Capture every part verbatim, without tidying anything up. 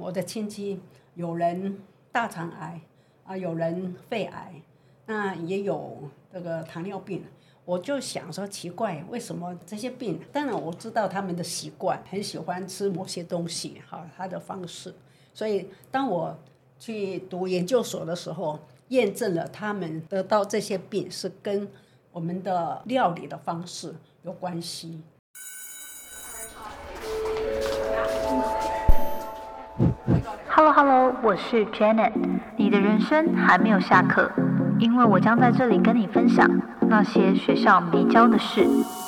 我的亲戚有人大肠癌啊，有人肺癌，那也有这个糖尿病。我就想说奇怪，为什么这些病？当然我知道他们的习惯，很喜欢吃某些东西，哈，他的方式。所以当我去读研究所的时候，验证了他们得到这些病是跟我们的料理的方式有关系。 Hello Hello， 我是 Janet， 你的人生还没有下课，因为我将在这里跟你分享那些学校没教的事。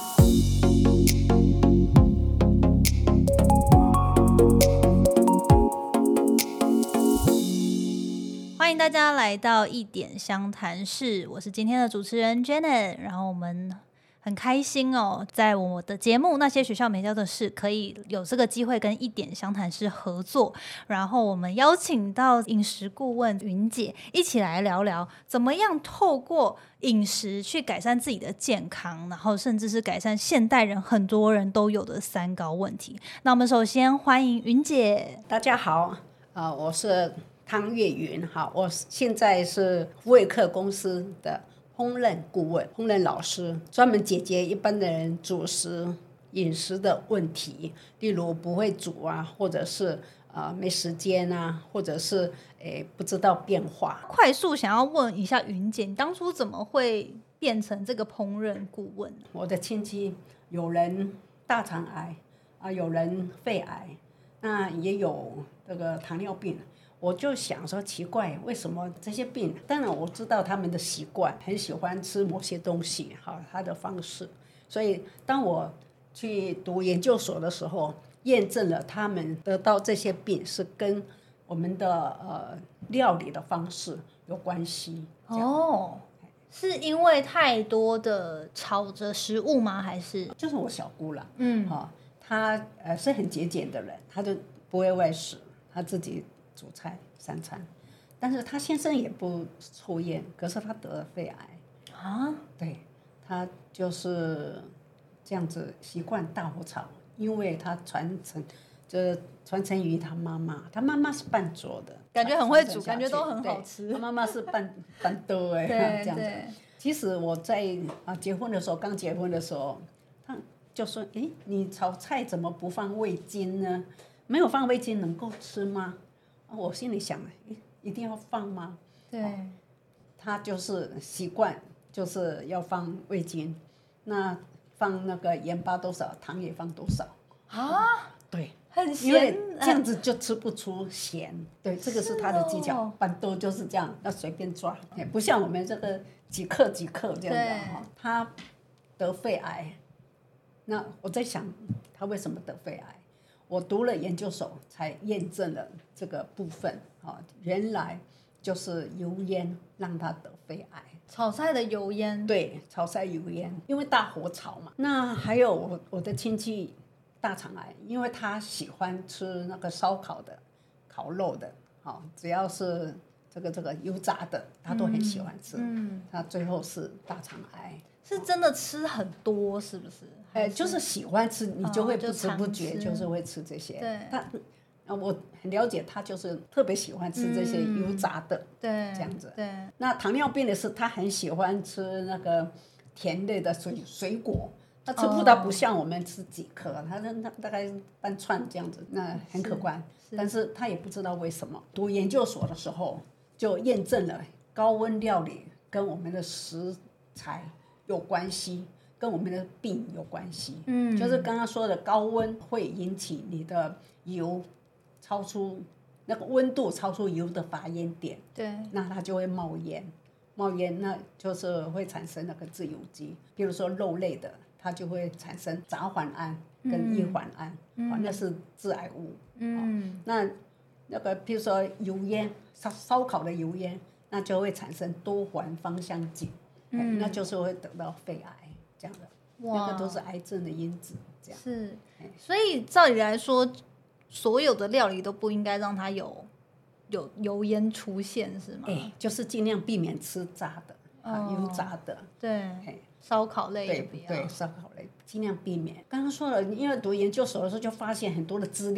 欢迎大家来到一点相谈室，我是今天的主持人 Janet， 然后我们很开心哦，在我的节目《那些学校没教的事》可以有这个机会跟一点相谈室合作，然后我们邀请到饮食顾问云姐一起来聊聊怎么样透过饮食去改善自己的健康，然后甚至是改善现代人很多人都有的三高问题。那我们首先欢迎云姐。 大家好，呃、我是汤月云，好，我现在是福卫克公司的烹饪顾问、烹饪老师，专门解决一般的人主食饮食的问题，例如不会煮啊，或者是呃没时间啊，或者是诶不知道变化。 快速想要问一下云姐，你当初怎么会变成这个烹饪顾问？ 我的亲戚有人大肠癌啊，有人肺癌，那也有这个糖尿病。我就想说奇怪，为什么这些病？当然我知道他们的习惯，很喜欢吃某些东西，哈，他的方式。所以当我去读研究所的时候，验证了他们得到这些病是跟我们的呃料理的方式有关系。 哦，是因为太多的炒着食物吗？还是就是我小姑啦， 嗯， 哦，她呃是很节俭的人，她就不会外食，她自己煮菜三餐，但是她先生也不抽烟，可是他得了肺癌啊， 对，他就是这样子习惯大火炒，因为他传承，就是传承于他妈妈，他妈妈是半桌的， 感觉很会煮，感觉都很好吃。 他妈妈是半半桌哎，这样子。其实我在啊结婚的时候，刚结婚的时候，他就说：“哎，你炒菜怎么不放味精呢？没有放味精能够吃吗？”我心里想，一定要放吗？ 对，哦、 他就是习惯，就是要放味精，那放那个盐巴多少，糖也放多少啊？ 对， 很咸， 因为这样子就吃不出咸。对，这个是他的技巧，哦、板豆就是这样，要随便抓，不像我们这个几克几克这样的哈。他得肺癌，那我在想，他为什么得肺癌？我读了研究所才验证了这个部分啊，原来就是油烟让他得肺癌。 炒菜的油烟， 对，炒菜油烟，因为大火炒嘛。那还有我我的亲戚大肠癌，因为他喜欢吃那个烧烤的、烤肉的，好，只要是这个这个油炸的，他都很喜欢吃。嗯，他最后是大肠癌。 是真的吃很多，是不是？ 哎，就是喜欢吃，你就会不知不觉就是会吃这些。 对， 他，我很了解他，就是特别喜欢吃这些油炸的， 对， 这样子。 对。 那糖尿病的是，他很喜欢吃那个甜类的水水果，他吃不到不像我们吃几颗，他他大概半串这样子，那很可观。但是他也不知道为什么。读研究所的时候就验证了高温料理跟我们的食材有关系，跟我们的病有关系。嗯，就是刚刚说的高温会引起你的油超出那个温度超出油的发烟点， 对， 那它就会冒烟，冒烟那就是会产生那个自由基，比如说肉类的，它就会产生甲环胺跟乙环胺，嗯哦、那是致癌物。嗯，哦、那那个比如说油烟，烧烧烤的油烟，那就会产生多环芳香烬。嗯，那就是会得到肺癌这样的，那个都是癌症的因子，这样是。所以照理来说，所有的料理都不应该让它有有油烟出现，是吗？ 哎，就是尽量避免吃炸的，哦、啊，油炸的， 对，烧烤类也不要， 对对，烧烤类尽量避免。刚刚说了，因为读研究所的时候就发现很多的资料，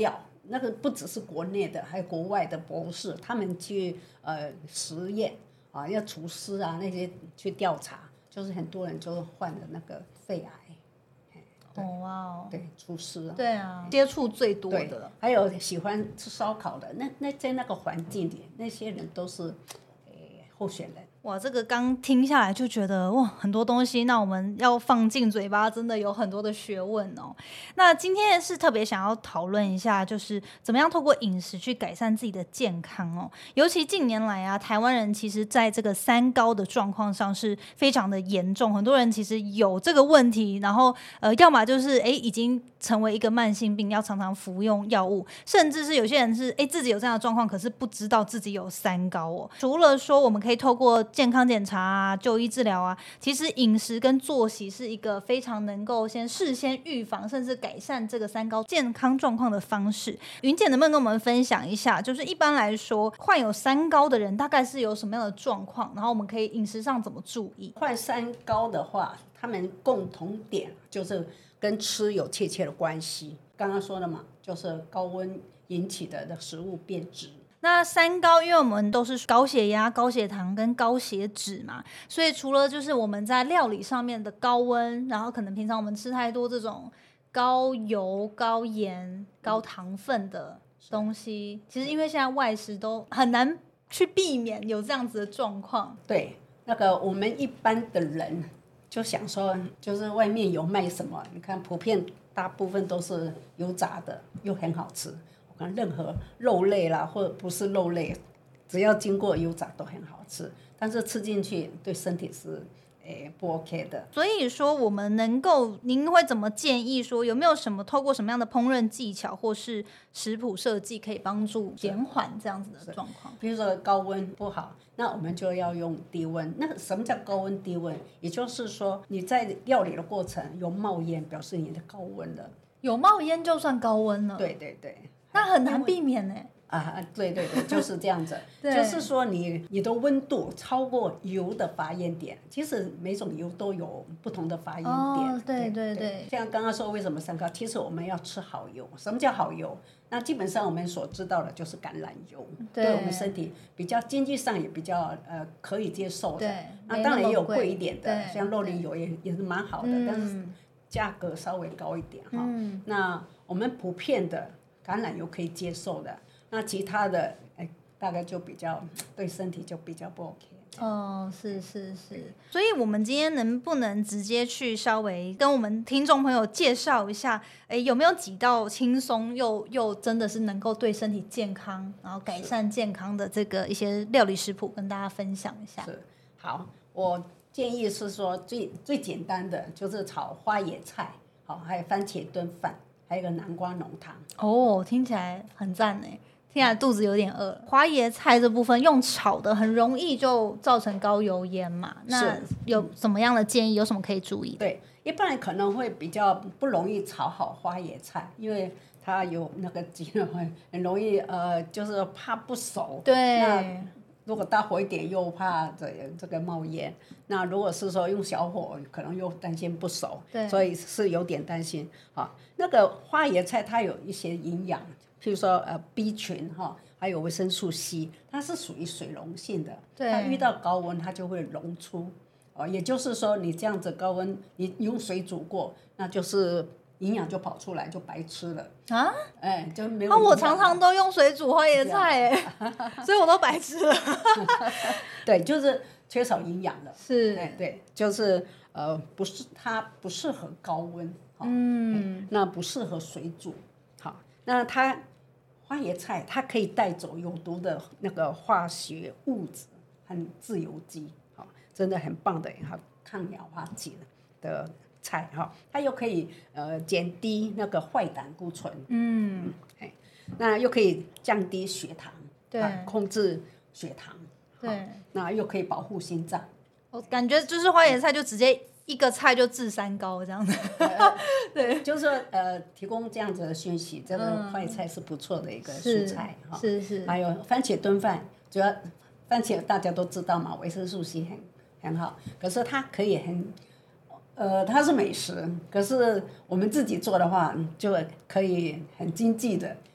那个不只是国内的，还有国外的博士，他们去呃实验啊，要厨师啊那些去调查，就是很多人就患了那个肺癌。 哦哇哦， 对，厨师啊， 对啊，接触最多的， 还有喜欢吃烧烤的，那那在那个环境里，那些人都是诶候选人。 哇，这个刚听下来就觉得哇，很多东西，那我们要放进嘴巴，真的有很多的学问哦。那今天是特别想要讨论一下，就是怎么样透过饮食去改善自己的健康哦。尤其近年来啊，台湾人其实在这个三高的状况上是非常的严重，很多人其实有这个问题，然后呃，要么就是哎已经成为一个慢性病，要常常服用药物，甚至是有些人是哎自己有这样的状况，可是不知道自己有三高哦。除了说我们可以透过健康检查啊、就医治疗啊，其实饮食跟作息是一个非常能够先事先预防，甚至改善这个三高健康状况的方式。云姐能不能跟我们分享一下，就是一般来说患有三高的人大概是有什么样的状况，然后我们可以饮食上怎么注意？ 患三高的话，他们共同点就是跟吃有切切的关系。刚刚说了嘛，就是高温引起的的食物变质。 那三高，因为我们都是高血压、高血糖跟高血脂嘛，所以除了就是我们在料理上面的高温，然后可能平常我们吃太多这种高油、高盐、高糖分的东西，其实因为现在外食都很难去避免有这样子的状况。 对，那个我们一般的人就想说，就是外面有卖什么，你看普遍大部分都是油炸的，又很好吃。我看任何肉类啦，或者不是肉类，只要经过油炸都很好吃，但是吃进去对身体是诶不 OK 的。 所以说我们能够，您会怎么建议说，有没有什么透过什么样的烹饪技巧或是食谱设计可以帮助减缓这样子的状况？ 比如说高温不好，那我们就要用低温。那什么叫高温低温？也就是说你在料理的过程有冒烟，表示你的高温了。 有冒烟就算高温了？ 对对对。 那很难避免呢、 欸。啊，对对对，就是这样子。就是说你你的温度超过油的发烟点，其实每种油都有不同的发烟点。 哦，对对 对, 对。 像刚刚说为什么三高，其实我们要吃好油。什么叫好油？那基本上我们所知道的就是橄榄油，对, 对我们身体比较经济上也比较呃可以接受的。 对。 那当然也有贵一点的，像肉梨油也也是蛮好的，嗯、但是价格稍微高一点哈、嗯。那我们普遍的。橄榄油可以接受的，那其他的哎，大概就比较对身体就比较不 OK。 哦，是是是，所以我们今天能不能直接去稍微跟我们听众朋友介绍一下，哎，有没有几道轻松又又真的是能够对身体健康，然后改善健康的这个一些料理食谱，跟大家分享一下？ 是，好，我建议是说最最简单的就是炒花椰菜，好，还有番茄炖饭。还有一个南瓜浓汤哦，听起来很赞哎，听起来肚子有点饿。花椰菜这部分用炒的很容易就造成高油烟嘛，那有什么样的建议？有什么可以注意？ 对，一般人可能会比较不容易炒好花椰菜，因为它有那个鸡肉很容易呃，就是怕不熟。 对。 那如果大火一点又怕这这个冒烟，那如果是说用小火，可能又担心不熟，所以是有点担心。好，那个花椰菜它有一些营养，譬如说呃 B 群哈，还有维生素 C， 它是属于水溶性的，它遇到高温它就会溶出。哦，也就是说你这样子高温，你用水煮过，那就是营养就跑出来，就白吃了啊！ 哎，就没有。 那、啊、我常常都用水煮花椰菜，哎，所以我都白吃了。 对，就是缺少营养了。 是， 对对，就是呃，不是它不适合高温，哦、 嗯， 那不适合水煮。好，那它花椰菜它可以带走有毒的那个化学物质和自由基，好、哦，真的很棒的，好抗氧化剂的。菜哈，它又可以呃减低那个坏胆固醇， 嗯， 哎，那又可以降低血糖， 对， 啊、控制血糖， 对， 那又可以保护心脏。 我感觉就是花椰菜就直接一个菜就治三高这样子， 呃、 对， 就是说呃提供这样子的讯息，这个花椰菜是不错的一个蔬菜哈、 嗯，是是， 还有番茄炖饭，主要番茄大家都知道嘛，维生素 C 很很好，可是它可以很。呃，它是美食，可是我们自己做的话，就可以很经济的，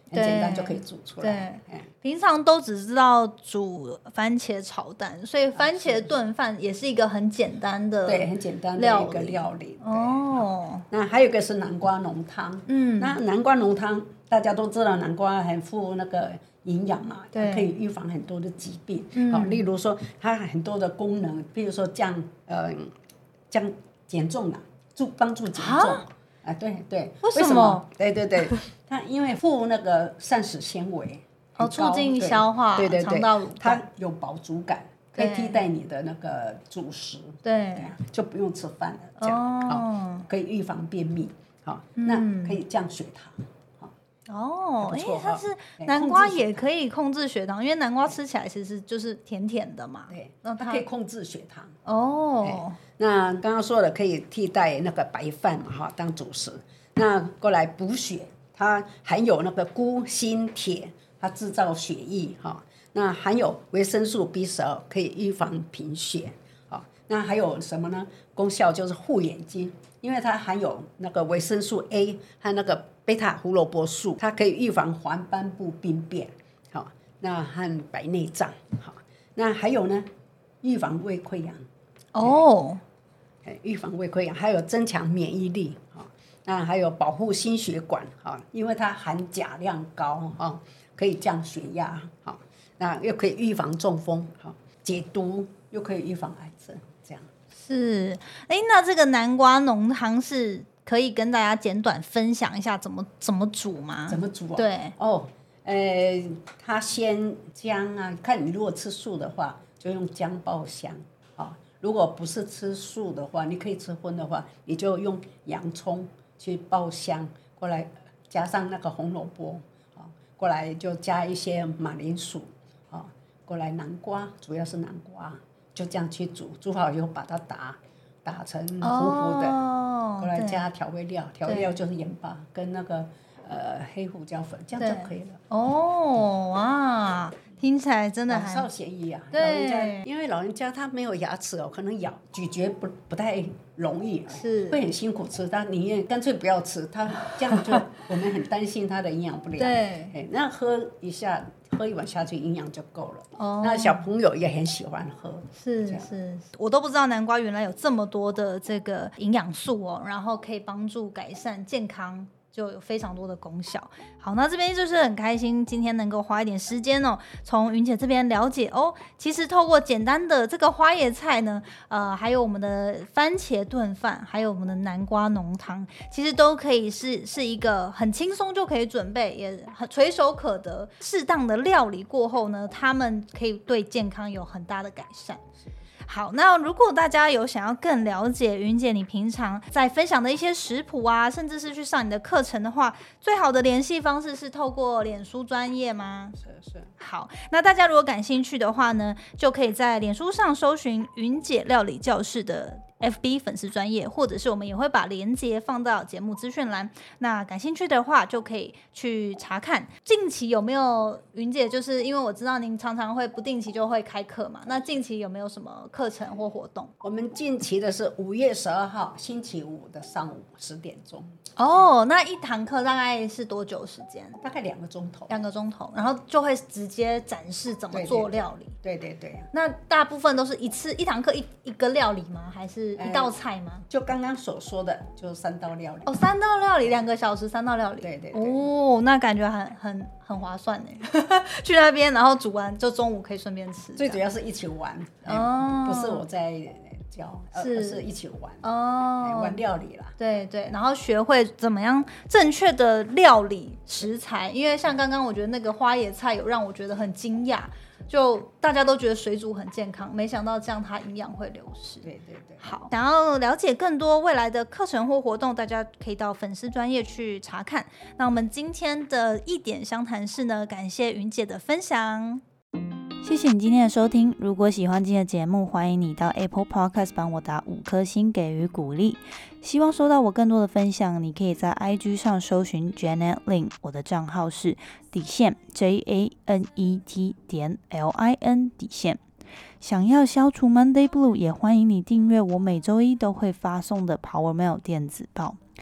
很简单就可以煮出来。 对，平常都只知道煮番茄炒蛋，所以番茄炖饭也是一个很简单的， 对，很简单的一个料理。 哦， 那还有一个是南瓜浓汤。嗯，那南瓜浓汤大家都知道，南瓜很富那个营养嘛，它可以预防很多的疾病。嗯，好，例如说它很多的功能，比如说降呃降减重啦，助帮助减重。啊，对对， 为什么？ 对对对，它因为富那个膳食纤维， 哦，促进消化， 对对对， 肠道蠕动， 它有饱足感，可以替代你的那个主食， 对， 对，就不用吃饭了，这样好，可以预防便秘，好，那可以降血糖。 哦，哎，它是南瓜也可以控制血糖，因为南瓜吃起来其实就是甜甜的嘛。 对，它可以控制血糖。 哦， 那刚刚说的可以替代那个白饭嘛，哈，当主食。那过来补血，它含有那个钴、锌、铁，它制造血液，哈。那含有维生素 B 十二，可以预防贫血。好，那还有什么呢？功效就是护眼睛，因为它含有那个维生素 A 和那个贝塔胡萝卜素，它可以预防黄斑部病变，好，那和白内障，好，那还有呢，预防胃溃疡， 哦， 预防胃溃疡，还有增强免疫力，好，那还有保护心血管，好，因为它含钾量高，哈，可以降血压，好，那又可以预防中风，好，解毒，又可以预防癌症，这样。 是，哎，那这个南瓜浓汤是可以跟大家简短分享一下怎么怎么煮吗？ 怎么煮啊？ 对， 哦，呃，它先姜啊，看你如果吃素的话，就用姜爆香啊、哦。如果不是吃素的话，你可以吃荤的话，你就用洋葱去爆香，过来加上那个红萝卜，啊、哦，过来就加一些马铃薯，啊、哦，过来南瓜，主要是南瓜。就这样去煮，煮好以后把它打打成糊糊的， 哦、 过来加调味料，调味料就是盐巴跟那个呃黑胡椒粉，这样就可以了。 哦哇，听起来真的还老少咸宜啊！ 对， 老人家因为老人家他没有牙齿哦，可能咬咀嚼不不太容易， 是会很辛苦吃，他宁愿干脆不要吃，他这样就我们很担心他的营养不良。 对， 哎，那喝一下。喝一碗下去，营养就够了。 哦， 那小朋友也很喜欢喝。 是是，我都不知道南瓜原来有这么多的这个营养素哦，然后可以帮助改善健康，就有非常多的功效。好，那这边就是很开心，今天能够花一点时间哦，从云姐这边了解哦，其实透过简单的这个花椰菜呢，呃，还有我们的番茄炖饭，还有我们的南瓜浓汤，其实都可以是是一个很轻松就可以准备，也很垂手可得。适当的料理过后呢，他们可以对健康有很大的改善。好，那如果大家有想要更了解云姐你平常在分享的一些食谱啊，甚至是去上你的课程的话，最好的联系方式是透过脸书专页吗？ 是是。 好，那大家如果感兴趣的话呢，就可以在脸书上搜寻云姐料理教室的F B 粉丝专页，或者是我们也会把连结放到节目资讯栏。那感兴趣的话，就可以去查看近期有没有云姐，就是因为我知道您常常会不定期就会开课嘛，那近期有没有什么课程或活动？ 我们近期的是五月十二号星期五的上午十点钟。 哦，那一堂课大概是多久时间？ 大概两个钟头。 两个钟头，然后就会直接展示怎么做料理。 对对 对, 对, 对。 那大部分都是一次一堂课一一个料理吗？还是一道菜吗？ 呃、就刚刚所说的，就三道料理。 哦，三道料理，两个小时三道料理。 对对对。 哦，那感觉很很很划算呢。去那边，然后煮完就中午可以顺便吃。 最主要是一起玩， 哦， 不是我在教， 是而是一起玩哦， 玩料理啦。 对对，然后学会怎么样正确的料理食材，因为像刚刚我觉得那个花椰菜有让我觉得很惊讶。就大家都觉得水煮很健康，没想到这样它营养会流失。 对对对。 好，想要了解更多未来的课程或活动，大家可以到粉丝专页去查看。那我们今天的一点相谈室呢，感谢云姐的分享。谢谢你今天的收听，如果喜欢今天的节目，欢迎你到 Apple Podcast 帮我打五颗星给予鼓励。希望收到我更多的分享，你可以在 I G 上搜寻 Janet Lin， 我的账号是底线 J A N E T 点 L I N 底线。想要消除 Monday Blue， 也欢迎你订阅我每周一都会发送的 Power Mail 电子报。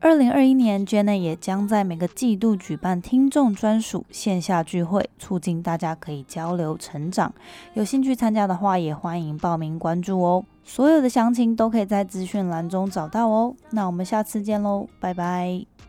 二零二一年 Janet 也将在每个季度举办听众专属线下聚会，促进大家可以交流成长。有兴趣参加的话，也欢迎报名关注哦。所有的详情都可以在资讯栏中找到哦。那我们下次见喽，拜拜。